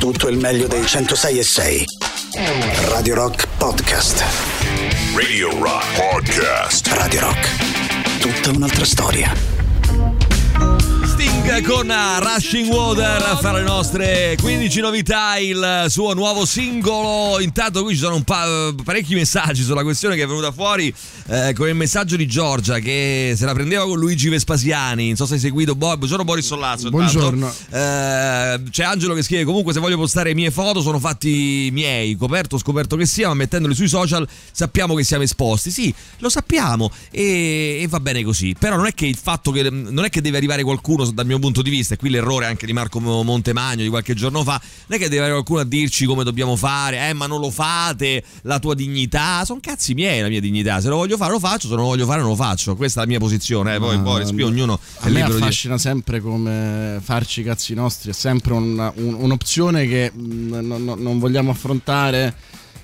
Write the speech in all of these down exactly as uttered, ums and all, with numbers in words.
tutto il meglio dei centosei e sei. Radio Rock Podcast. Radio Rock Podcast. Radio Rock. Tutta un'altra storia. Sting con Rushing Water a fare le nostre quindici novità, il suo nuovo singolo. Intanto qui ci sono un pa- parecchi messaggi sulla questione che è venuta fuori eh, con il messaggio di Giorgia che se la prendeva con Luigi Vespasiani. Non so se hai seguito. Bo- buongiorno Boris Sollazzo. Buongiorno. Eh, c'è Angelo che scrive: comunque se voglio postare le mie foto sono fatti miei, coperto o scoperto che sia, ma mettendoli sui social sappiamo che siamo esposti. Sì, lo sappiamo e, e va bene così. Però non è che il fatto che non è che deve arrivare qualcuno, dal mio punto di vista, e qui l'errore anche di Marco Montemagno di qualche giorno fa, non è che deve arrivare qualcuno a dirci come dobbiamo fare, eh ma non lo fate, la tua dignità, sono cazzi miei la mia dignità, se lo voglio fare lo faccio, se non lo voglio fare non lo faccio, questa è la mia posizione, eh. Poi, poi qui ognuno è a me libero affascina di... sempre come farci i cazzi nostri, è sempre un, un, un'opzione che mh, no, non vogliamo affrontare.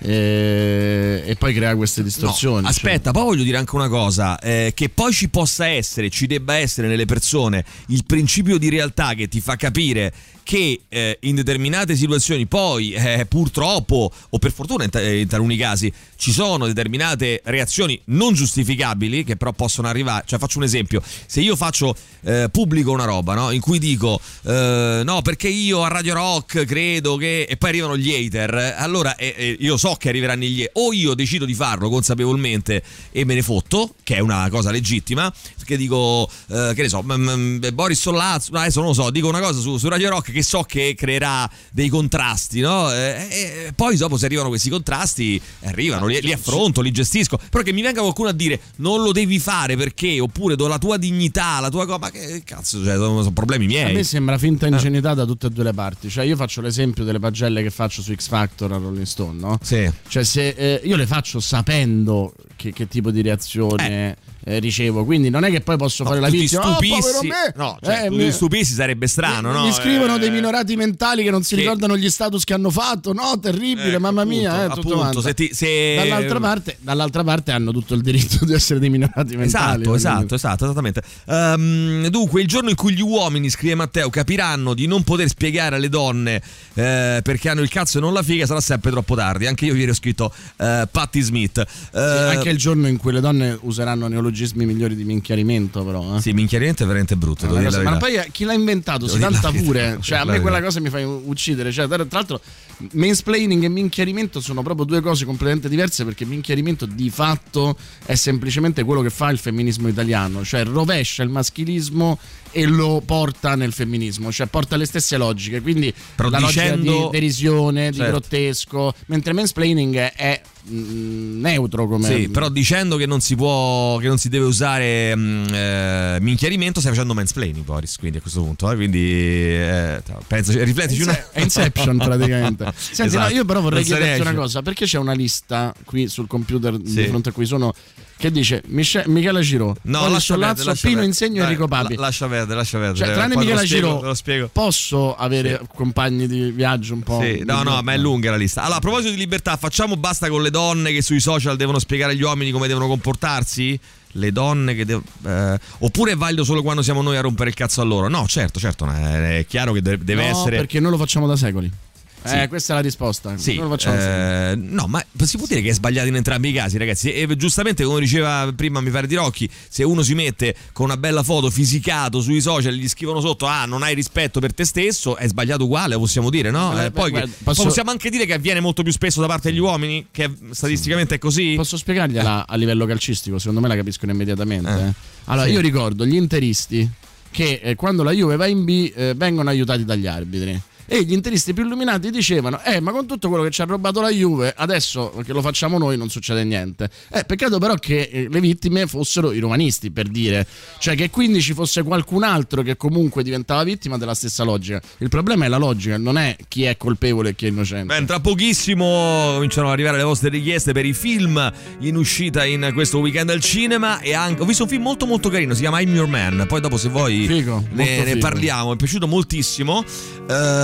E, e poi crea queste distorsioni. No, aspetta, cioè. Poi voglio dire anche una cosa, eh, che poi ci possa essere, ci debba essere nelle persone il principio di realtà che ti fa capire che eh, in determinate situazioni poi eh, purtroppo o per fortuna in, ta- in taluni casi ci sono determinate reazioni non giustificabili che però possono arrivare. Cioè faccio un esempio: se io faccio eh, pubblico una roba, no, in cui dico eh, no perché io a Radio Rock credo che, e poi arrivano gli hater, allora eh, eh, io so che arriveranno gli hater, o io decido di farlo consapevolmente e me ne fotto, che è una cosa legittima, perché dico eh, che ne so m- m- Boris Sollazzo, adesso non lo so, dico una cosa su, su Radio Rock che so che creerà dei contrasti, no? E, e poi dopo se arrivano questi contrasti arrivano, li, li affronto, li gestisco, però che mi venga qualcuno a dire non lo devi fare perché, oppure do la tua dignità, la tua cosa, ma che cazzo, cioè, sono, sono problemi miei. A me sembra finta ingenuità da tutte e due le parti, cioè io faccio l'esempio delle pagelle che faccio su X Factor a Rolling Stone, no? Sì. Cioè se eh, io le faccio sapendo che, che tipo di reazione eh. Eh, ricevo, quindi non è che poi posso no, fare la vittima, oh, povero me. No, cioè, eh, tu me... ti stupissi sarebbe strano, mi, no? Mi scrivono eh, dei minorati mentali che non si che... ricordano gli status che hanno fatto, no, terribile, ecco, mamma appunto, mia, eh, tutto appunto, se ti, se... dall'altra parte, dall'altra parte hanno tutto il diritto di essere dei minorati mentali. Esatto, esatto, esatto, esattamente. Um, dunque, il giorno in cui gli uomini, scrive Matteo, capiranno di non poter spiegare alle donne eh, perché hanno il cazzo e non la figa, sarà sempre troppo tardi. Anche io ieri ho scritto uh, Patti Smith. Uh, sì, anche il giorno in cui le donne useranno neologismi migliori di minchiarimento, però. Eh. Sì, minchiarimento è veramente brutto. No, cosa, ma poi chi l'ha inventato? Devo Si canta dire pure. verità, Cioè, a me quella cosa mi fa uccidere. Cioè, tra l'altro, mansplaining e minchiarimento sono proprio due cose completamente diverse, perché minchiarimento di fatto è semplicemente quello che fa il femminismo italiano, cioè rovescia il maschilismo e lo porta nel femminismo, cioè porta le stesse logiche, quindi però la dicendo... logica di derisione, certo. di grottesco, mentre mansplaining è mh, neutro come... Sì, però dicendo che non si può, che non si deve usare mh, eh, minchiarimento, stai facendo mansplaining, Boris, quindi a questo punto, eh, quindi eh, pensa, riflettici una... È Inception praticamente. Senti, esatto. no, io però vorrei Non chiederti una esce. cosa, perché c'è una lista qui sul computer sì. di fronte a cui sono, che dice Michel, Michela Giro, no, Boris lascia Sollazzo, perdere, lascia Pino perdere. Insegno e Dai, Enrico Papi. la, lascia perdere, lascia perdere. Cioè, tranne Poi Michela te lo spiego, Giro, te lo spiego. posso avere sì. compagni di viaggio un po'? Sì, no, no, ma è lunga la lista. Allora, a proposito di libertà, facciamo basta con le donne che sui social devono spiegare agli uomini come devono comportarsi? Le donne che devono... Eh, oppure è valido solo quando siamo noi a rompere il cazzo a loro? No, certo, certo, è chiaro che deve no, essere... perché noi lo facciamo da secoli. Sì. Eh, questa è la risposta. Sì, Noi lo facciamo eh, no, ma si può dire che è sbagliato in entrambi i casi, ragazzi. E giustamente, come diceva prima, mi pare di Rocchi, se uno si mette con una bella foto fisicato sui social e gli scrivono sotto ah, non hai rispetto per te stesso, è sbagliato uguale, possiamo dire, no? Eh, eh, poi, guarda, che, posso... poi possiamo anche dire che avviene molto più spesso da parte degli uomini, che statisticamente è così. Posso spiegargliela a livello calcistico? Secondo me la capiscono immediatamente. Eh. Eh. Allora, Sì. io ricordo gli interisti che eh, quando la Juve va in B eh, vengono aiutati dagli arbitri. E gli interisti più illuminati dicevano eh ma con tutto quello che ci ha rubato la Juve adesso che lo facciamo noi non succede niente. Eh peccato però che eh, le vittime fossero i romanisti, per dire, cioè che quindi ci fosse qualcun altro che comunque diventava vittima della stessa logica. Il problema è la logica, non è chi è colpevole e chi è innocente. Beh, tra pochissimo cominciano ad arrivare le vostre richieste per i film in uscita in questo weekend al cinema, e anche ho visto un film molto molto carino, si chiama I'm Your Man, poi dopo se vuoi figo, ne, ne figo. parliamo, mi è piaciuto moltissimo. Uh,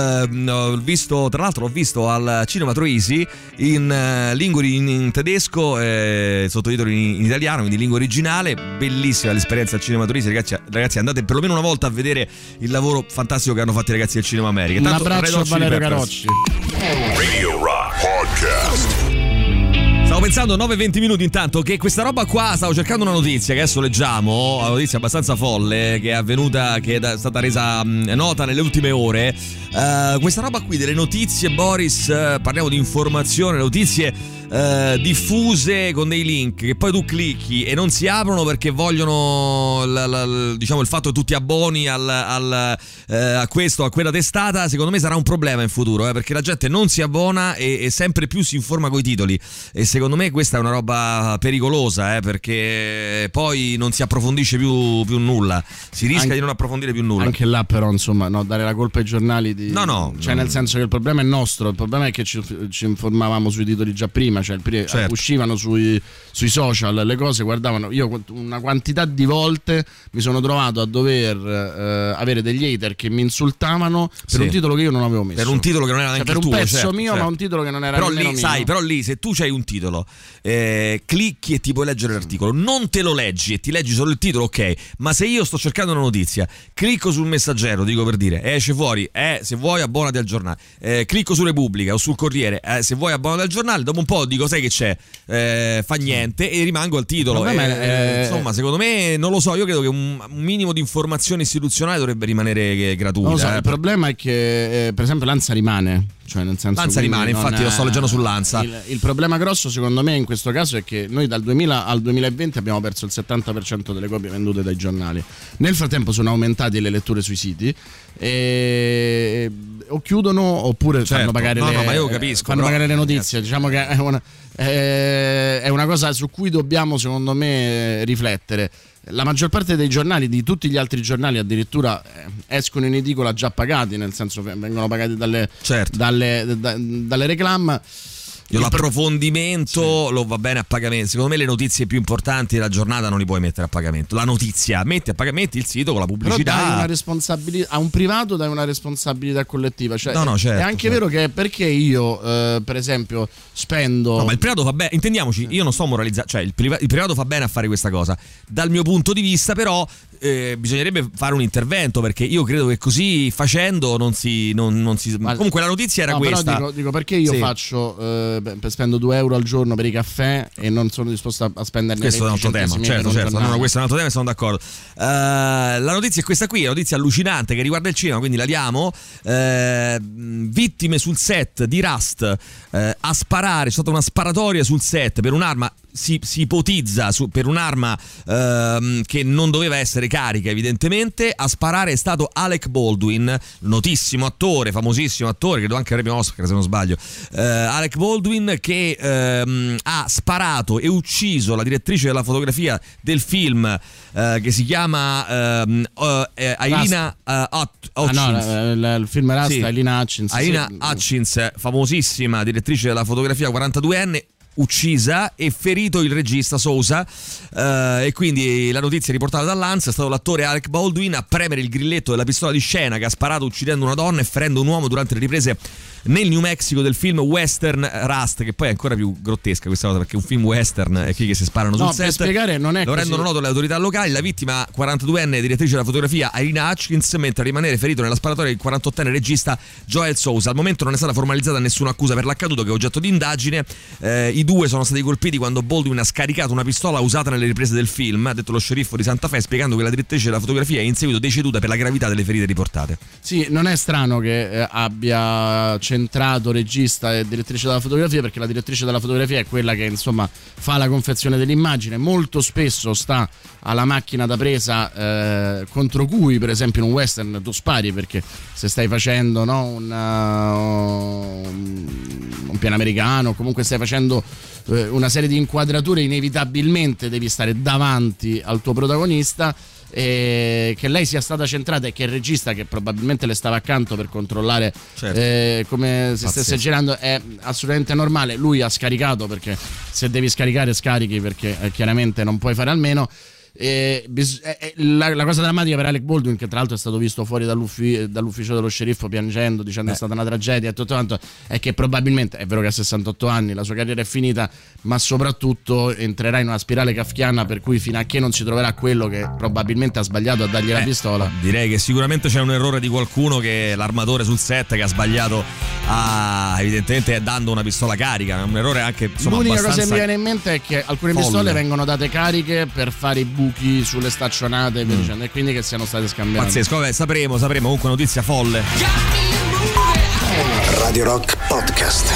ho visto, tra l'altro l'ho visto al Cinema Troisi in uh, lingua in, in tedesco, eh, sottotitoli in, in italiano, quindi lingua originale. Bellissima l'esperienza al Cinema Troisi, ragazzi, ragazzi andate perlomeno una volta a vedere il lavoro fantastico che hanno fatto i ragazzi del Cinema America. Un abbraccio a Valerio Carocci. Radio Rock Podcast. Stavo pensando nove venti minuti intanto che questa roba qua, stavo cercando una notizia che adesso leggiamo, una notizia abbastanza folle che è avvenuta, che è stata resa mh, nota nelle ultime ore. Uh, questa roba qui delle notizie, Boris, uh, parliamo di informazione, notizie Uh, diffuse con dei link che poi tu clicchi e non si aprono perché vogliono la, la, diciamo il fatto che tu ti abboni al, al, uh, a questo, a quella testata. Secondo me sarà un problema in futuro, eh, perché la gente non si abbona e, e sempre più si informa coi titoli, e secondo me questa è una roba pericolosa, eh, perché poi non si approfondisce più, più nulla, si rischia anche, di non approfondire più nulla. Anche là però insomma no, dare la colpa ai giornali di... no no cioè no. Nel senso che il problema è nostro, il problema è che ci, ci informavamo sui titoli già prima, cioè certo. uscivano sui, sui social le cose, guardavano. Io una quantità di volte mi sono trovato a dover eh, avere degli hater che mi insultavano per sì. un titolo che io non avevo messo, per un titolo che non era neanche cioè, per il tuo, un pezzo certo, mio certo. ma un titolo che non era però nemmeno lì mio. sai, però lì se tu c'hai un titolo, eh, clicchi e ti puoi leggere l'articolo, non te lo leggi e ti leggi solo il titolo, ok, ma se io sto cercando una notizia, clicco sul Messaggero, dico per dire, esce fuori, eh, se vuoi abbonati al giornale, eh, clicco su Repubblica o sul Corriere, eh, se vuoi abbonati al giornale, dopo un po' dico sai che c'è, eh, fa niente e rimango al titolo, eh, è... insomma secondo me non lo so, io credo che un, un minimo di informazione istituzionale dovrebbe rimanere gratuita. Non lo so, eh, il problema è che eh, per esempio l'Ansa rimane, cioè nel senso L'Ansa rimane, infatti lo sto leggendo sull'Ansa. Il, il problema grosso secondo me in questo caso è che noi dal duemila al duemilaventi abbiamo perso il settanta per cento delle copie vendute dai giornali. Nel frattempo sono aumentate le letture sui siti e o chiudono oppure certo. fanno pagare no, le no, ma io capisco, fanno però, pagare le notizie. ragazzi. Diciamo che è una, è, è una cosa su cui dobbiamo secondo me riflettere. La maggior parte dei giornali, di tutti gli altri giornali addirittura eh, escono in edicola già pagati, nel senso che vengono pagati dalle, certo. dalle, da, dalle reclam. Io l'approfondimento sì. lo va bene a pagamento. Secondo me le notizie più importanti della giornata non li puoi mettere a pagamento. La notizia, metti a pagamento il sito con la pubblicità. Però dai una responsabilità a un privato, dai una responsabilità collettiva. Cioè, no, no, certo, è anche certo. vero che perché io, eh, per esempio, spendo. No, ma il privato fa bene, intendiamoci, io non sto moralizzando, cioè il, priva- il privato fa bene a fare questa cosa. Dal mio punto di vista, però, eh, bisognerebbe fare un intervento, perché io credo che così facendo non si. Non, non si... Ma, comunque la notizia era no, questa. Però dico, dico perché io sì. faccio. Eh, spendo due euro al giorno per i caffè e non sono disposto a, a spenderne questo è un altro tema, certo, certo. No, no, questo è un altro tema e sono d'accordo. Uh, la notizia è questa qui, è una notizia allucinante che riguarda il cinema, quindi la diamo. Uh, vittime sul set di Rust, uh, a sparare, c'è stata una sparatoria sul set per un'arma. Si, si ipotizza su, per un'arma ehm, che non doveva essere carica, evidentemente. A sparare è stato Alec Baldwin, notissimo attore, famosissimo attore, credo anche premio Oscar se non sbaglio. eh, Alec Baldwin che ehm, ha sparato e ucciso la direttrice della fotografia del film eh, che si chiama ehm, uh, eh, Irina uh, Hutchins. Ah, no, l- l- il film Rust, sì. Irina Hutchins. Irina sì. Hutchins, famosissima direttrice della fotografia, quarantaduenne, uccisa, e ferito il regista Sousa. Uh, e quindi la notizia riportata dall'Ansa: è stato l'attore Alec Baldwin a premere il grilletto della pistola di scena che ha sparato uccidendo una donna e ferendo un uomo durante le riprese nel New Mexico del film western Rust, che poi è ancora più grottesca questa cosa, perché un film western è qui che si sparano no, sul set. Per spiegare, non è lo così. rendono noto le autorità locali. La vittima, quarantaduenne direttrice della fotografia Irina Hutchins, mentre a rimanere ferito nella sparatoria il quarantottenne regista Joel Sousa. Al momento non è stata formalizzata nessuna accusa per l'accaduto, che è oggetto di indagine. Eh, I due sono stati colpiti quando Baldwin ha scaricato una pistola usata nelle riprese del film, ha detto lo sceriffo di Santa Fe, spiegando che la direttrice della fotografia è in seguito deceduta per la gravità delle ferite riportate. Sì, non è strano che eh, abbia centrato regista e direttrice della fotografia, perché la direttrice della fotografia è quella che insomma fa la confezione dell'immagine, molto spesso sta alla macchina da presa eh, contro cui per esempio in un western tu spari, perché se stai facendo no, una, un piano americano, comunque stai facendo eh, una serie di inquadrature, inevitabilmente devi stare davanti al tuo protagonista. E che lei sia stata centrata e che il regista, che probabilmente le stava accanto per controllare certo. eh, come se Pazzesco. stesse girando, è assolutamente normale. Lui ha scaricato, perché se devi scaricare scarichi, perché eh, chiaramente non puoi fare almeno. Eh, bis- eh, la, la cosa drammatica per Alec Baldwin, che tra l'altro è stato visto fuori dall'uffi- dall'ufficio dello sceriffo piangendo, dicendo eh. è stata una tragedia e tutto quanto, è che probabilmente, è vero che ha sessantotto anni, la sua carriera è finita, ma soprattutto entrerà in una spirale kafkiana per cui fino a che non si troverà quello che probabilmente ha sbagliato a dargli eh, la pistola. Direi che sicuramente c'è un errore di qualcuno, che l'armatore sul set che ha sbagliato a, evidentemente dando una pistola carica, un errore anche insomma l'unica abbastanza cosa che mi viene in mente è che alcune folle. pistole vengono date cariche per fare i buchi sulle staccionate mm. dicendo, e quindi che siano state scambiate. Pazzesco, vabbè, sapremo, sapremo comunque notizia folle. Radio Rock Podcast.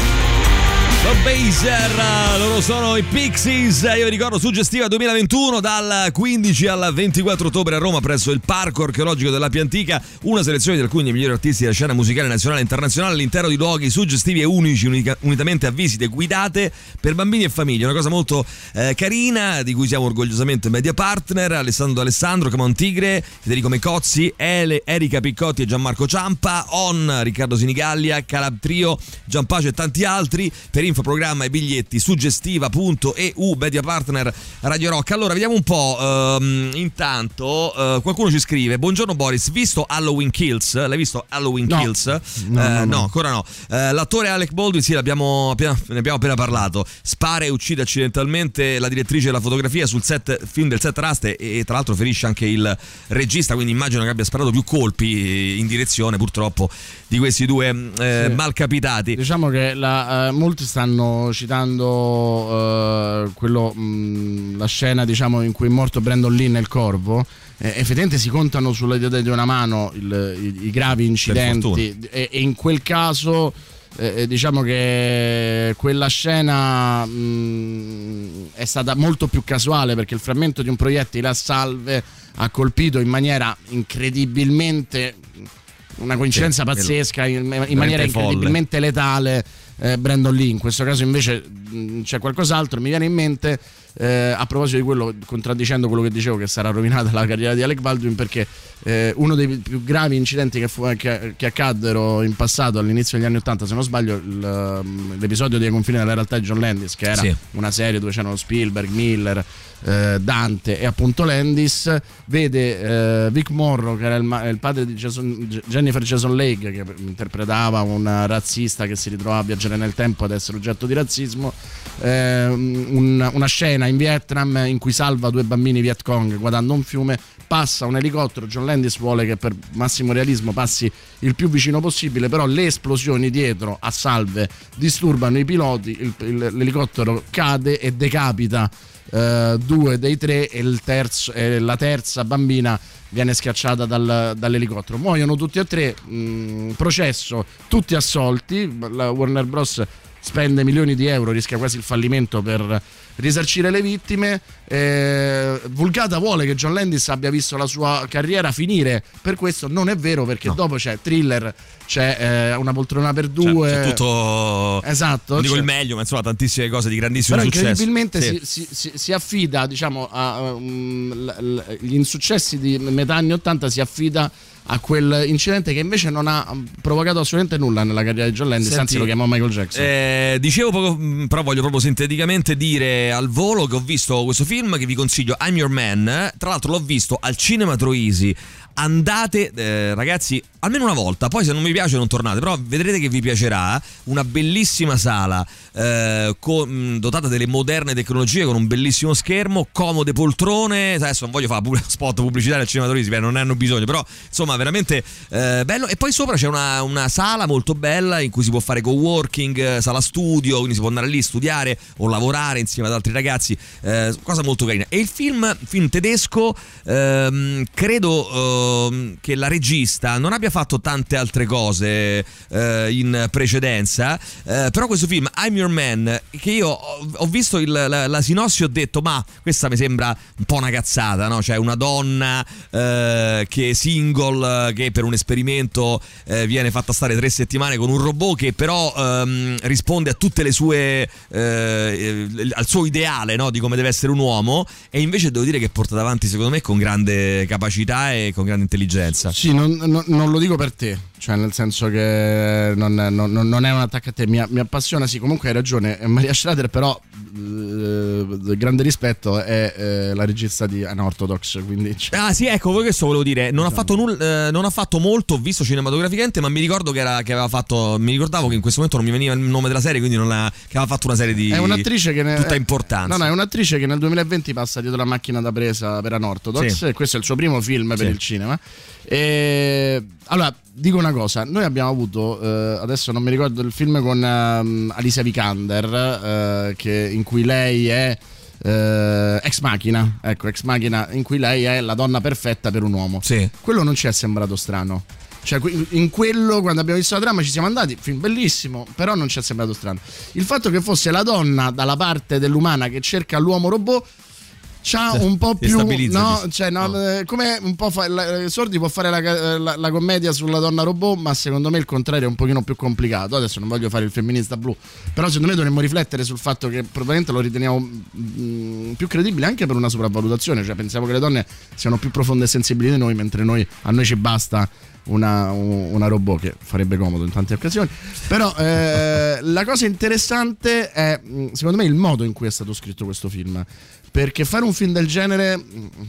The Baser, loro sono i Pixies, io vi ricordo Suggestiva duemilaventuno dal quindici al ventiquattro ottobre a Roma presso il Parco Archeologico della Pia Antica, una selezione di alcuni dei migliori artisti della scena musicale nazionale e internazionale all'interno di luoghi suggestivi e unici, unica, unitamente a visite guidate per bambini e famiglie, una cosa molto eh, carina di cui siamo orgogliosamente media partner. Alessandro D'Alessandro, Camon Tigre, Federico Mecozzi, Ele, Erika Piccotti e Gianmarco Ciampa, On, Riccardo Sinigallia, Calab Trio, Giampace e tanti altri. Per info, programma e biglietti suggestiva punto e u, media partner Radio Rock. Allora vediamo un po', um, intanto uh, qualcuno ci scrive: buongiorno Boris, visto Halloween Kills? L'hai visto Halloween no. Kills? No, uh, no, no, no, ancora no. Uh, l'attore Alec Baldwin, sì, l'abbiamo appena, ne abbiamo appena parlato, spara e uccide accidentalmente la direttrice della fotografia sul set film del set Rust, e, e tra l'altro ferisce anche il regista, quindi immagino che abbia sparato più colpi in direzione purtroppo di questi due eh, sì. malcapitati. Diciamo che la, uh, molti stanno citando uh, quello, mh, la scena, diciamo, in cui è morto Brandon Lee nel Corvo. Eh, effettivamente si contano sulle dita di una mano il, i, i gravi incidenti, e, e in quel caso eh, diciamo che quella scena mh, è stata molto più casuale, perché il frammento di un proiettile a salve ha colpito in maniera incredibilmente, una coincidenza sì, pazzesca, in, in maniera incredibilmente folle. letale eh, Brandon Lee. In questo caso invece mh, c'è qualcos'altro. Mi viene in mente eh, a proposito di quello, contraddicendo quello che dicevo, che sarà rovinata la carriera di Alec Baldwin, perché eh, uno dei più gravi incidenti che, fu, che, che accaddero in passato, all'inizio degli anni ottanta se non sbaglio, il, l'episodio dei confini della realtà di John Landis, che era sì. una serie dove c'erano Spielberg, Miller, eh, Dante e appunto Landis, vede eh, Vic Morrow, che era il, il padre di Jason, Jennifer Jason Leigh, che interpretava un razzista che si ritrovava a viaggiare nel tempo ad essere oggetto di razzismo, eh, un, una scena in Vietnam in cui salva due bambini Viet Cong guardando un fiume, passa un elicottero, John Landis vuole che per massimo realismo passi il più vicino possibile, però le esplosioni dietro a salve disturbano i piloti, il, il, l'elicottero cade e decapita uh, due dei tre, e, il terzo, e la terza bambina viene schiacciata dal, dall'elicottero. Muoiono tutti e tre, mh, processo, tutti assolti, la Warner Bros. Spende milioni di euro, rischia quasi il fallimento per risarcire le vittime. eh, Vulgata vuole che John Landis abbia visto la sua carriera finire, per questo non è vero, perché no. dopo c'è Thriller, c'è eh, Una poltrona per due, c'è, c'è tutto, esatto, non dico c'è... il meglio, ma insomma tantissime cose di grandissimo però successo. Incredibilmente sì. si, si, si affida, diciamo, a, um, gli insuccessi di metà anni ottanta, si affida a quel incidente che invece non ha provocato assolutamente nulla nella carriera di John Landis. Senti, anzi lo chiamò Michael Jackson. Eh, dicevo poco, però voglio proprio sinteticamente dire al volo che ho visto questo film, che vi consiglio, I'm Your Man. Tra l'altro l'ho visto al Cinema Troisi. Andate eh, ragazzi almeno una volta, poi se non vi piace non tornate, però vedrete che vi piacerà. Una bellissima sala eh, con, dotata delle moderne tecnologie, con un bellissimo schermo, comode poltrone. Adesso non voglio fare spot pubblicitario al Cinema Troisi, non ne hanno bisogno, però insomma veramente eh, bello. E poi sopra c'è una, una sala molto bella in cui si può fare co-working, sala studio, quindi si può andare lì, studiare o lavorare insieme ad altri ragazzi, eh, cosa molto carina. E il film, film tedesco, ehm, credo eh, che la regista non abbia fatto tante altre cose eh, in precedenza, eh, però questo film I'm Your Man, che io ho, ho visto il, la, la sinossi, ho detto ma questa mi sembra un po' una cazzata, no? Cioè una donna eh, che è single, che per un esperimento eh, viene fatta stare tre settimane con un robot che però ehm, risponde a tutte le sue eh, al suo ideale, no? Di come deve essere un uomo, e invece devo dire che è portata avanti secondo me con grande capacità e con grande grande intelligenza. Sì, non, non, non lo dico per te, cioè nel senso che non, non, non è un attacco a te, mi, mi appassiona, sì, comunque hai ragione. Maria Schrader però, eh, grande rispetto, è eh, la regista di Unorthodox, quindi cioè. Ah sì, ecco, questo volevo dire, non ha fatto nulla, eh, non ha fatto molto, ho visto cinematograficamente, ma mi ricordo che, era, che aveva fatto, mi ricordavo che in questo momento non mi veniva il nome della serie, quindi non la, che aveva fatto una serie di è un'attrice che ne, tutta importanza. No, no, è un'attrice che nel duemilaventi passa dietro la macchina da presa per Unorthodox, sì. E questo è il suo primo film per sì. il cinema. E allora dico una cosa, noi abbiamo avuto eh, adesso non mi ricordo il film con um, Alicia Vikander eh, che, in cui lei è eh, Ex Machina, ecco Ex Machina, in cui lei è la donna perfetta per un uomo. Sì. Quello non ci è sembrato strano. Cioè, in quello, quando abbiamo visto la trama, ci siamo andati, film bellissimo, però non ci è sembrato strano. Il fatto che fosse la donna dalla parte dell'umana che cerca l'uomo robot c'ha un po' più, no, cioè, no, no. Come un po' fa, la, Sordi può fare la, la, la commedia sulla donna robot, ma secondo me il contrario è un pochino più complicato. Adesso non voglio fare il femminista blu, però secondo me dovremmo riflettere sul fatto che probabilmente lo riteniamo mh, più credibile anche per una sopravvalutazione, cioè pensiamo che le donne siano più profonde e sensibili di noi, mentre noi, a noi ci basta una, una robot, che farebbe comodo in tante occasioni. Però eh, la cosa interessante è secondo me il modo in cui è stato scritto questo film, perché fare un film del genere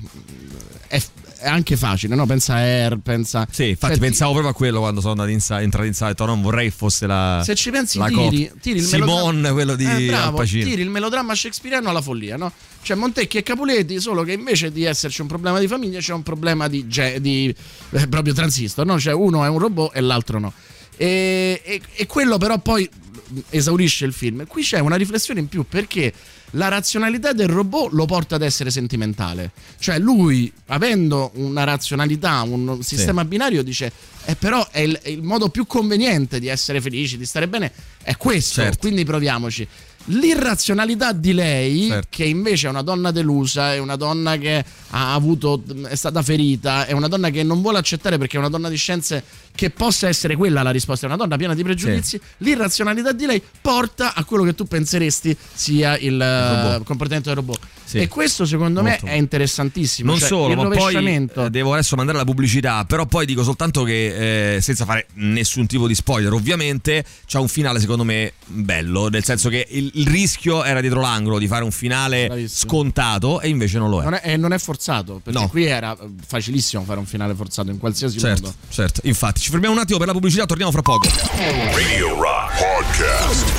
è, è anche facile, no? Pensa a Air, pensa. Sì, infatti cioè, pensavo proprio a quello quando sono andato in sala, entrato in sala, ho detto non vorrei fosse la. Se ci pensi, la tiri, tiri il Simone, quello di eh, bravo, Al Pacino. Tiri il melodramma shakespeariano alla follia, no? Cioè Montecchi e Capuletti, solo che invece di esserci un problema di famiglia c'è un problema di, di eh, proprio transistor, no? Cioè uno è un robot e l'altro no. E, e, e quello però poi esaurisce il film. Qui c'è una riflessione in più, perché la razionalità del robot lo porta ad essere sentimentale. Cioè lui, avendo una razionalità, un sistema sì. binario, dice eh, però è il, è il modo più conveniente di essere felici, di stare bene, è questo, certo. Quindi proviamoci. L'irrazionalità di lei, certo. che invece è una donna delusa, è una donna che ha avuto, è stata ferita, è una donna che non vuole accettare, perché è una donna di scienze, che possa essere quella la risposta, è una donna piena di pregiudizi. Sì. L'irrazionalità di lei porta a quello che tu penseresti sia il, il comportamento del robot. Sì. E questo secondo Molto. me è interessantissimo. Non cioè, solo, il ma poi devo adesso mandare la pubblicità, però poi dico soltanto che eh, senza fare nessun tipo di spoiler, ovviamente c'ha un finale secondo me bello, nel senso che il, il rischio era dietro l'angolo di fare un finale Bravissimo. scontato, e invece non lo è. Non è, e non è forzato, perché no. qui era facilissimo fare un finale forzato in qualsiasi certo, modo. Certo, infatti ci fermiamo un attimo per la pubblicità, torniamo fra poco. Radio Rock Podcast.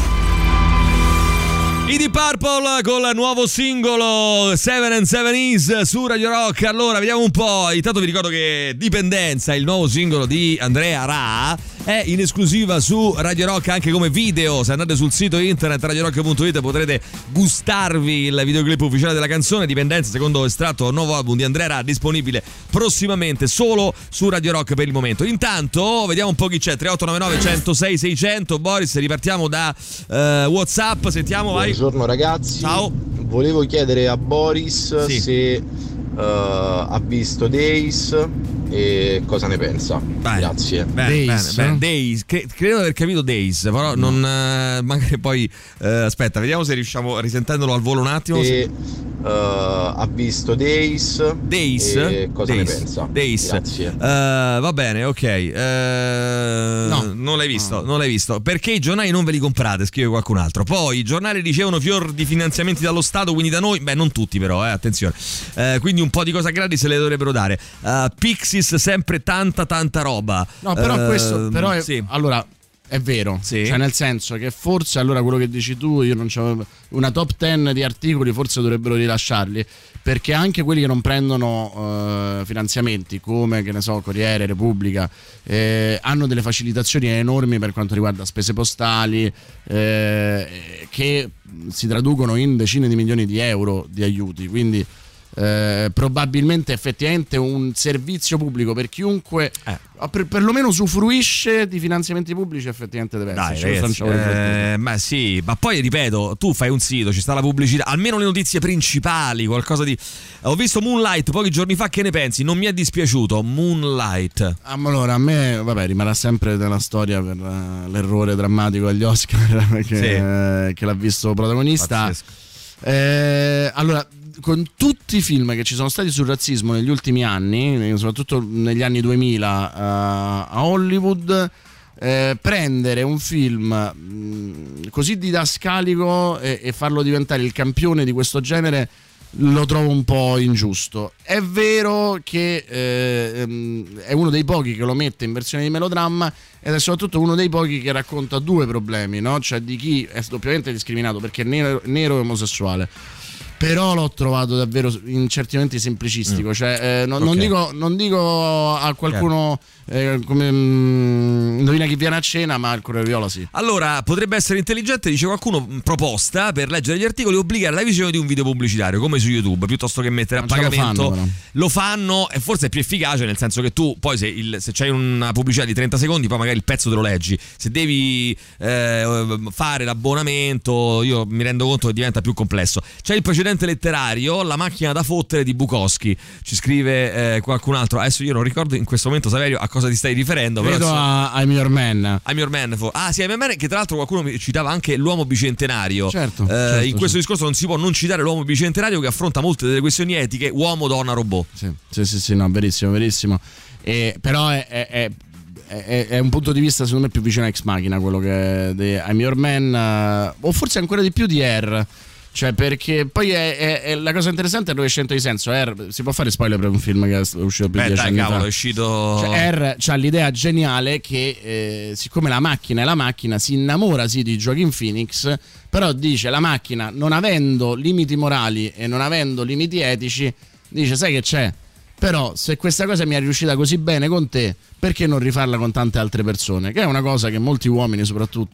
I Deep Purple con il nuovo singolo Seven and Seven Is su Radio Rock. Allora vediamo un po'. Intanto vi ricordo che Dipendenza, il nuovo singolo di Andrea Ra, è in esclusiva su Radio Rock anche come video. Se andate sul sito internet radio rock punto it potrete gustarvi il videoclip ufficiale della canzone. Dipendenza, secondo estratto dal nuovo album di Andrea Ra, disponibile prossimamente solo su Radio Rock per il momento. Intanto vediamo un po' chi c'è. tre otto nove nove uno zero sei sei zero zero. Boris, ripartiamo da uh, WhatsApp. Sentiamo, vai. Buongiorno ragazzi. Ciao. Volevo chiedere a Boris sì. se uh, ha visto Days e cosa ne pensa. Bene, Grazie. Bene, Days, bene, bene. Days. Cre- credo di aver capito Days, però no. non uh, magari poi uh, aspetta, vediamo se riusciamo, risentendolo al volo un attimo. E, se... uh, ha visto Days. Days e cosa Days. ne pensa. Days. Grazie. Uh, va bene, ok. Uh, no. Non l'hai visto, no. non l'hai visto. Perché i giornali non ve li comprate, scrive qualcun altro. Poi i giornali ricevono fior di finanziamenti dallo Stato, quindi da noi, beh, non tutti però, eh, attenzione. Uh, quindi un po' di cosa gratis se le dovrebbero dare. Uh, Pixies, sempre tanta tanta roba. No, però uh, questo però è, sì. allora è vero, sì. Cioè nel senso che forse allora quello che dici tu, io non c'avevo una top dieci di articoli, forse dovrebbero rilasciarli, perché anche quelli che non prendono uh, finanziamenti, come che ne so Corriere, Repubblica, eh, hanno delle facilitazioni enormi per quanto riguarda spese postali, eh, che si traducono in decine di milioni di euro di aiuti, quindi Eh, probabilmente effettivamente un servizio pubblico per chiunque eh. per, perlomeno usufruisce di finanziamenti pubblici, effettivamente deve Dai, essere. ragazzi, eh, ma sì, ma poi ripeto, tu fai un sito, ci sta la pubblicità, almeno le notizie principali, qualcosa di. Ho visto Moonlight pochi giorni fa, che ne pensi? Non mi è dispiaciuto Moonlight. Allora a me vabbè rimarrà sempre della storia per uh, l'errore drammatico agli Oscar che, sì. eh, che l'ha visto protagonista. eh, allora con tutti i film che ci sono stati sul razzismo negli ultimi anni, soprattutto negli anni duemila uh, a Hollywood, eh, prendere un film mh, così didascalico e, e farlo diventare il campione di questo genere lo trovo un po' ingiusto. È vero che eh, è uno dei pochi che lo mette in versione di melodramma ed è soprattutto uno dei pochi che racconta due problemi, no? Cioè di chi è doppiamente discriminato perché è nero, nero e omosessuale. Però l'ho trovato davvero in certi momenti semplicistico. Mm. Cioè, eh, non, okay. non, dico, non dico a qualcuno eh, come mh, indovina chi viene a cena, ma al Corriere Viola sì. Allora, potrebbe essere intelligente, dice qualcuno, proposta per leggere gli articoli, obbligare la visione di un video pubblicitario, come su YouTube, piuttosto che mettere a pagamento. Lo fanno, lo fanno e forse è più efficace, nel senso che tu poi se, il, se c'hai una pubblicità di trenta secondi, poi magari il pezzo te lo leggi. Se devi eh, fare l'abbonamento, io mi rendo conto che diventa più complesso. C'è il precedente letterario, La macchina da fottere di Bukowski, ci scrive eh, qualcun altro. Adesso io non ricordo in questo momento, Saverio, a cosa ti stai riferendo. Vedo però, a I'm Your Man. I'm Your Man. Ah sì, I'm Your Man, che tra l'altro qualcuno mi citava anche L'uomo bicentenario. Certo, eh, certo in questo certo. discorso non si può non citare L'uomo bicentenario, che affronta molte delle questioni etiche, uomo, donna, robot. Sì, sì, sì, sì no, verissimo, verissimo. E, però è, è, è... È, è un punto di vista secondo me più vicino a Ex Machina, quello che di I'm Your Man, uh, o forse ancora di più di Air. Cioè, perché poi è, è, è la cosa interessante è il rovesciamento di senso. Air, si può fare spoiler per un film che è uscito più di dieci anni cavolo, fa. È uscito. Cioè, Air c'ha l'idea geniale che eh, siccome la macchina è la macchina, si innamora sì di Joaquin Phoenix, però dice la macchina, non avendo limiti morali e non avendo limiti etici, dice sai che c'è? Però se questa cosa mi è riuscita così bene con te, perché non rifarla con tante altre persone? Che è una cosa che molti uomini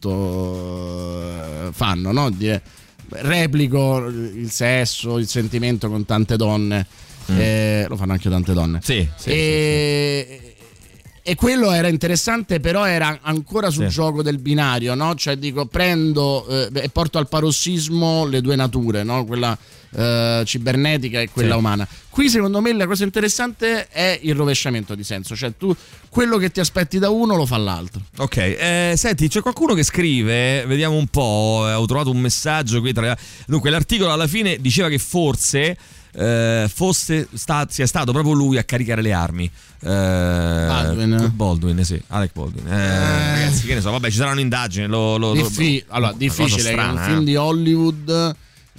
soprattutto fanno, no? Di, replico il sesso, il sentimento con tante donne. Mm. Eh, lo fanno anche tante donne. Sì, sì, e, sì, sì. E quello era interessante, però era ancora sul sì. gioco del binario, no? Cioè dico, prendo eh, e porto al parossismo le due nature, no? Quella eh, cibernetica e quella sì. umana. Qui secondo me la cosa interessante è il rovesciamento di senso, cioè tu quello che ti aspetti da uno lo fa l'altro. Ok, eh, senti, c'è qualcuno che scrive, vediamo un po', ho trovato un messaggio qui tra... Dunque l'articolo alla fine diceva che forse eh, fosse sta... sia stato proprio lui a caricare le armi. Eh, Baldwin. Baldwin, sì, Alec Baldwin. Eh, eh. Ragazzi, che ne so, vabbè, ci sarà un'indagine. Lo, lo, Diffi- lo, allora, difficile strana, che un film eh. di Hollywood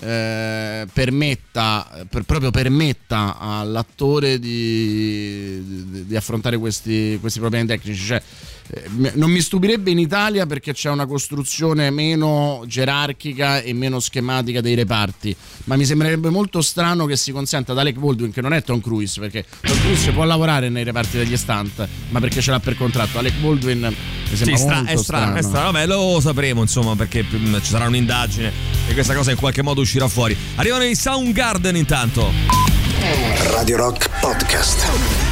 eh, permetta, per, proprio permetta all'attore di, di, di affrontare questi, questi problemi tecnici. Cioè, eh, non mi stupirebbe in Italia perché c'è una costruzione meno gerarchica e meno schematica dei reparti, ma mi sembrerebbe molto strano che si consenta ad Alec Baldwin, che non è Tom Cruise, perché Tom Cruise può lavorare nei reparti degli stunt, ma perché ce l'ha per contratto. Alec Baldwin mi sembra sì, molto è strano, strano. È strano. Vabbè, lo sapremo, insomma, perché ci sarà un'indagine e questa cosa in qualche modo uscirà fuori. Arrivano i Soundgarden intanto. Radio Rock Podcast.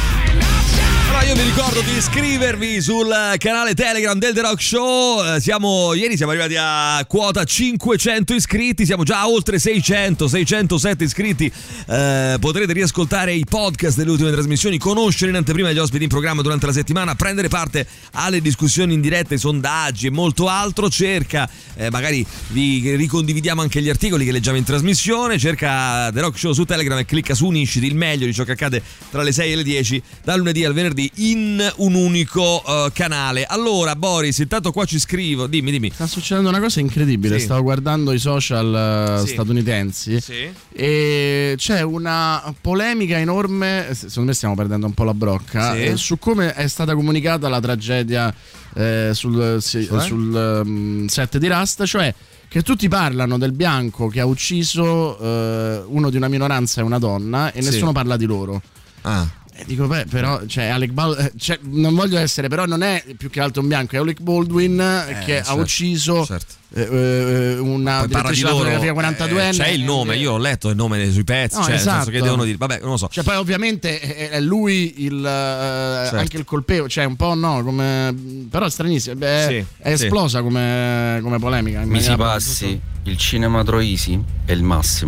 Allora io vi ricordo di iscrivervi sul canale Telegram del The Rock Show. Siamo, ieri siamo arrivati a quota cinquecento iscritti, siamo già a oltre seicento, seicentosette iscritti. Eh, potrete riascoltare i podcast delle ultime trasmissioni, conoscere in anteprima gli ospiti in programma durante la settimana, prendere parte alle discussioni in diretta, ai sondaggi e molto altro. Cerca, eh, magari vi ricondividiamo anche gli articoli che leggiamo in trasmissione. Cerca The Rock Show su Telegram e clicca su Unisciti, il meglio di ciò che accade tra le sei e le dieci, dal lunedì al venerdì in un unico uh, canale. Allora Boris, intanto qua ci scrivo, dimmi dimmi. Sta succedendo una cosa incredibile, sì. Stavo guardando i social uh, sì. statunitensi sì. e c'è una polemica enorme, secondo me stiamo perdendo un po' la brocca, sì. eh, su come è stata comunicata la tragedia eh, sul, sì, cioè? sul um, set di Rust, cioè che tutti parlano del bianco che ha ucciso uh, uno di una minoranza e una donna e sì. nessuno parla di loro. Ah. Eh, dico, beh, però, cioè, Alec Baldwin, cioè, non voglio essere, però non è più che altro un bianco, è Alec Baldwin eh, che certo, ha ucciso certo. eh, una direttrice della fotografia quarantaduenne. Eh, c'è il nome, io ho letto il nome sui pezzi, no, cioè, esatto. nel senso che devono dire, vabbè, non lo so. Cioè, poi ovviamente è lui il, certo. anche il colpevole, cioè un po' no, come, però è stranissimo, beh, sì, è esplosa sì. come, come polemica. Mi si passi, il cinema Troisi è il massimo.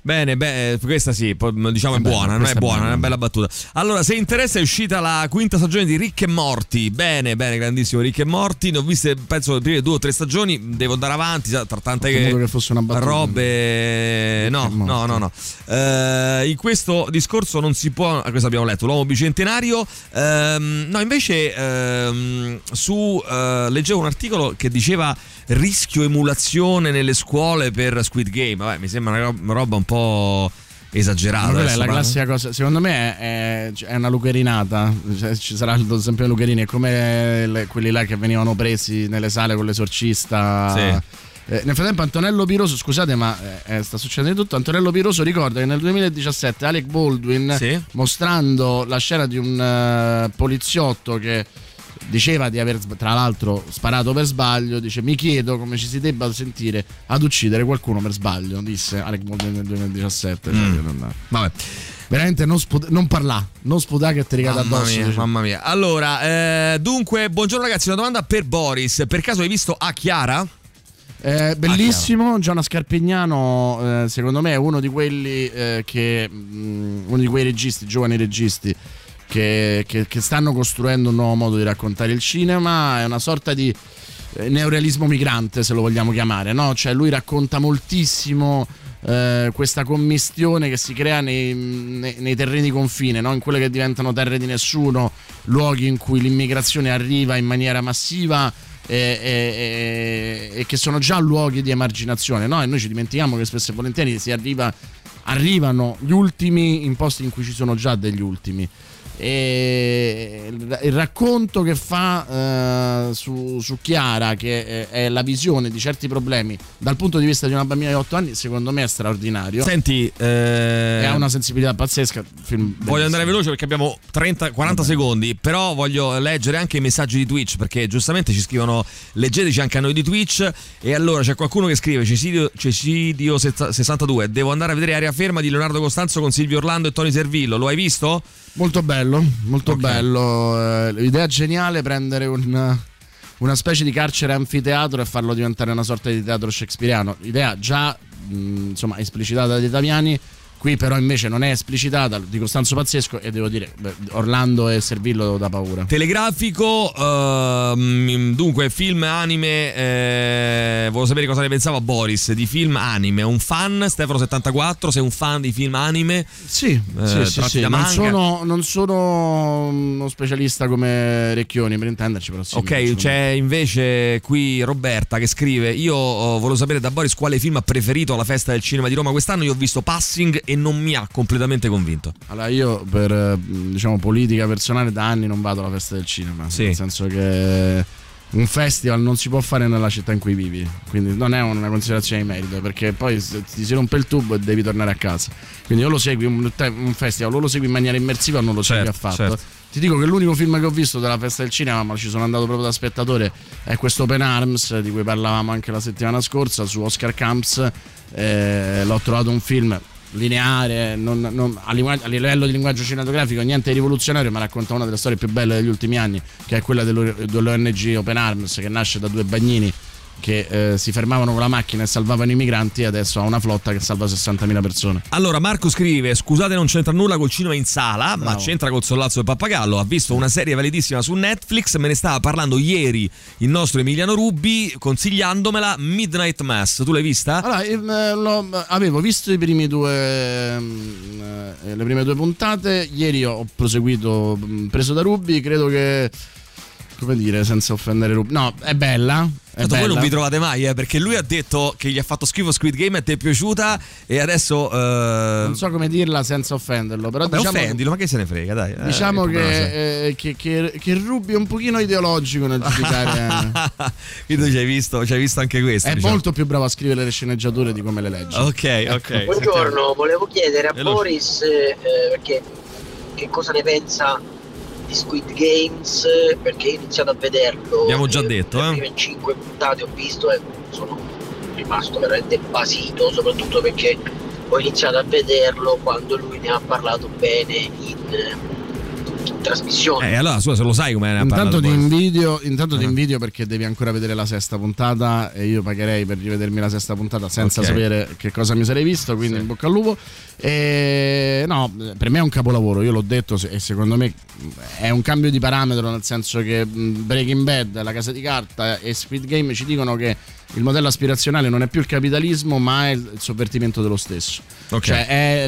Bene, beh, questa sì, diciamo è, è buona, non è buona, è una bella battuta. Allora, se interessa, è uscita la quinta stagione di Rick e Morty. Bene, bene, grandissimo Rick e Morty. Ne ho viste, penso, le prime due o tre stagioni. Devo andare avanti, tra tante che, che fosse una battuta. robe. No, no, no, no. Uh, in questo discorso non si può. Questo abbiamo letto, l'uomo bicentenario. Uh, no, invece, uh, su uh, leggevo un articolo che diceva rischio emulazione nelle scuole per Squid Game. Vabbè, mi sembra una roba, una roba un po' esagerata. Quella è la classica cosa. Secondo me è, è una lucherinata. Cioè, ci sarà sempre Lucherini. È come le, quelli là che venivano presi nelle sale con l'esorcista. Sì. Eh, nel frattempo Antonello Piroso, scusate ma eh, sta succedendo di tutto. Antonello Piroso ricorda che nel duemiladiciassette Alec Baldwin, sì, mostrando la scena di un uh, poliziotto che diceva di aver tra l'altro sparato per sbaglio, dice: mi chiedo come ci si debba sentire ad uccidere qualcuno per sbaglio, disse Alec Baldwin nel duemiladiciassette. mm. Cioè, non, vabbè, veramente non, sput- non parlà, non sputà che ti ricade addosso. Mia, mamma mia. Allora, eh, dunque, buongiorno ragazzi, una domanda per Boris. Per caso hai visto A Chiara? Eh, bellissimo, Gianna Scarpignano, eh, secondo me è uno di quelli eh, che mh, uno di quei registi, giovani registi che, che, che stanno costruendo un nuovo modo di raccontare il cinema. È una sorta di eh, neorealismo migrante, se lo vogliamo chiamare, no? Cioè lui racconta moltissimo eh, questa commistione che si crea nei, nei, nei terreni di confine, no? In quelle che diventano terre di nessuno, luoghi in cui l'immigrazione arriva in maniera massiva E, e, e che sono già luoghi di emarginazione, no? E noi ci dimentichiamo che spesso e volentieri si arriva, arrivano gli ultimi in posti in cui ci sono già degli ultimi. E il racconto che fa uh, su, su Chiara, che è, è la visione di certi problemi dal punto di vista di una bambina di otto anni, secondo me è straordinario. Senti, eh... e ha una sensibilità pazzesca. Film voglio andare veloce perché abbiamo trenta quaranta Vabbè. secondi, però voglio leggere anche i messaggi di Twitch, perché giustamente ci scrivono: leggeteci anche a noi di Twitch. E allora c'è qualcuno che scrive: Cecidio, Cecidio sessantadue, devo andare a vedere Aria Ferma di Leonardo Costanzo con Silvio Orlando e Tony Servillo, lo hai visto? Molto bello, molto okay. bello. Eh, l'idea geniale, prendere un, una specie di carcere anfiteatro e farlo diventare una sorta di teatro shakespeariano. Idea già mh, insomma esplicitata dagli italiani. Qui però invece non è esplicitata, di Costanzo pazzesco, e devo dire beh, Orlando e Servillo da paura. Telegrafico, uh, dunque film anime, eh, volevo sapere cosa ne pensava Boris di film anime. Un fan, Stefano settantaquattro, sei un fan di film anime? Sì, eh, sì, sì, sì. Non, sono, non sono uno specialista come Recchioni, per intenderci, però sì. Ok, c'è invece qui Roberta che scrive: io oh, volevo sapere da Boris quale film ha preferito alla Festa del Cinema di Roma quest'anno. Io ho visto Passing e non mi ha completamente convinto. Allora, io per diciamo politica personale da anni non vado alla Festa del Cinema, sì. Nel senso che un festival non si può fare nella città in cui vivi, quindi non è una considerazione di merito, perché poi ti si rompe il tubo e devi tornare a casa. Quindi o lo segui un, un festival o lo segui in maniera immersiva o non lo segui certo, affatto. Certo. Ti dico che l'unico film che ho visto della Festa del Cinema, ma ci sono andato proprio da spettatore, è questo Open Arms di cui parlavamo anche la settimana scorsa su Oscar Camps. Eh, l'ho trovato un film lineare, non, non, a, a livello di linguaggio cinematografico niente di rivoluzionario, ma racconta una delle storie più belle degli ultimi anni, che è quella dell'O N G Open Arms, che nasce da due bagnini che eh, si fermavano con la macchina e salvavano i migranti, e adesso ha una flotta che salva sessantamila persone. Allora Marco scrive: scusate, non c'entra nulla col cinema in sala, Bravo. ma c'entra col Sollazzo del Pappagallo. Ha visto una serie validissima su Netflix, me ne stava parlando ieri il nostro Emiliano Rubi consigliandomela, Midnight Mass. Tu l'hai vista? Allora, eh, lo, avevo visto i primi due eh, le prime due puntate, ieri ho proseguito preso da Rubi, credo che, come dire, senza offendere Rubi, no, è bella. Tanto voi non vi trovate mai, eh, perché lui ha detto che gli ha fatto schifo Squid Game e ti è piaciuta, e adesso eh... non so come dirla senza offenderlo, però Vabbè, diciamo, offendilo, ma che se ne frega, dai. Diciamo eh, che, eh, che, che, che Rubi è un pochino ideologico nel giudicare. Quindi tu ci hai visto, ci hai visto anche questo. È diciamo. molto più bravo a scrivere le sceneggiature di come le legge. Ok, ok. Buongiorno, volevo chiedere a Boris eh, perché che cosa ne pensa di Squid Games, perché ho iniziato a vederlo. Abbiamo già detto, le eh. prime cinque puntate ho visto e sono rimasto veramente basito, soprattutto perché ho iniziato a vederlo quando lui ne ha parlato bene in, trasmissione. Eh, allora scusa, se lo sai come intanto ti poi. invidio, intanto uh-huh. ti invidio perché devi ancora vedere la sesta puntata e io pagherei per rivedermi la sesta puntata senza okay. sapere che cosa mi sarei visto, quindi sì. in bocca al lupo. E, no, per me è un capolavoro, io l'ho detto e secondo me è un cambio di parametro, nel senso che Breaking Bad, La Casa di Carta e Squid Game ci dicono che il modello aspirazionale non è più il capitalismo ma è il sovvertimento dello stesso, okay. cioè è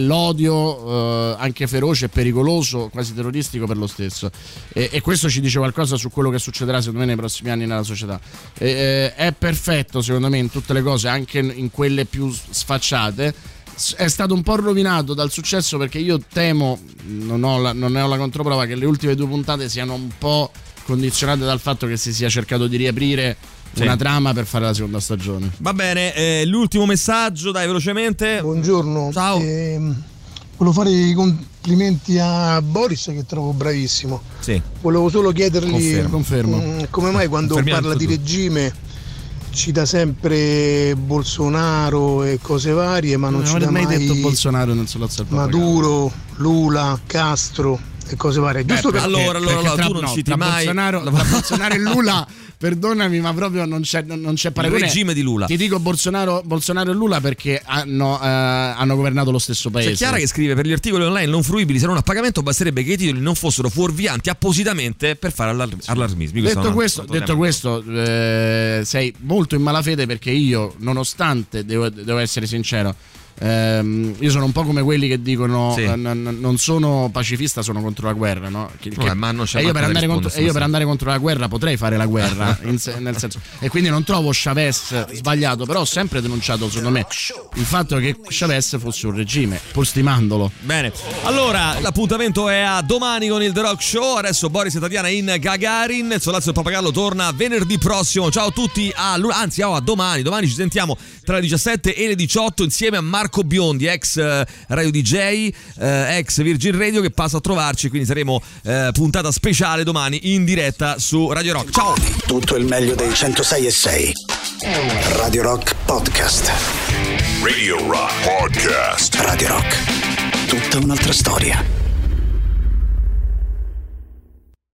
l'odio eh, anche feroce e pericoloso, quasi terroristico per lo stesso, e, e questo ci dice qualcosa su quello che succederà secondo me nei prossimi anni nella società. E, eh, è perfetto secondo me in tutte le cose, anche in quelle più sfacciate. È stato un po' rovinato dal successo perché io temo, non ho la, non ne ho la controprova, che le ultime due puntate siano un po' condizionate dal fatto che si sia cercato di riaprire sì. una trama per fare la seconda stagione. Va bene, eh, l'ultimo messaggio, dai, velocemente. Buongiorno. Ciao. Eh, volevo fare i complimenti a Boris, che trovo bravissimo. Sì. Volevo solo chiedergli confermo, confermo. Mh, come mai quando parla di regime cita sempre Bolsonaro e cose varie, ma non, non cita mai, mai detto Bolsonaro nel solazzo Maduro, Lula, Castro e cose varie. Giusto Beh, perché, allora, allora, perché allora tra, tu non no, citi tra mai Bolsonaro, tra Bolsonaro e Lula. Perdonami, ma proprio non c'è, non c'è paragone. Il regime di Lula. Ti dico Bolsonaro, Bolsonaro e Lula perché hanno, eh, hanno governato lo stesso paese. C'è Chiara che scrive: per gli articoli online non fruibili se non a pagamento basterebbe che i titoli non fossero fuorvianti appositamente per fare allar- allarmismi. Detto questo, questo, non, detto questo eh, sei molto in malafede perché io, nonostante, devo, devo essere sincero, ehm, io sono un po' come quelli che dicono sì. eh, n- non sono pacifista, sono contro la guerra, no? Che, che, ma non c'è e io, per andare, contro, e io per sì. andare contro la guerra potrei fare la guerra in se- nel senso, e quindi non trovo Chavez sbagliato, però ho sempre denunciato secondo me il fatto che Chavez fosse un regime, pur stimandolo. Bene, allora l'appuntamento è a domani con il The Rock Show. Adesso Boris e Tatiana in Gagarin. Il Solazzo del Pappagallo torna venerdì prossimo. Ciao a tutti, a, anzi oh, a domani. Domani ci sentiamo tra le diciassette e le diciotto insieme a Marco Biondi, ex eh, Radio D J, eh, ex Virgin Radio, che passa a trovarci, quindi saremo eh, puntata speciale domani in diretta su Radio Rock. Ciao! Tutto il meglio dei centosei e sei. Radio Rock Podcast. Radio Rock Podcast. Radio Rock. Tutta un'altra storia.